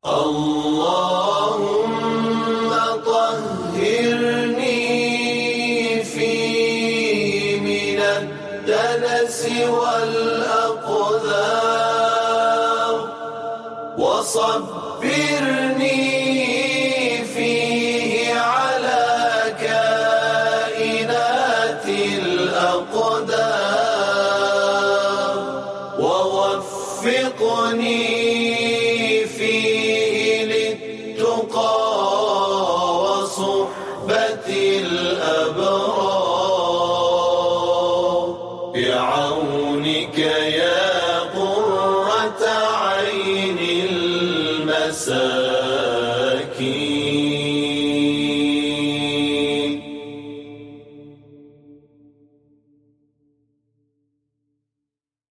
اللهم طهرني فيه من الدنس والأقذار، وصبرني فيه على كائنات الأقدار، ووفقني فيه للتقى وصحبة الأبرار، بعونك يا قرة عين المسار.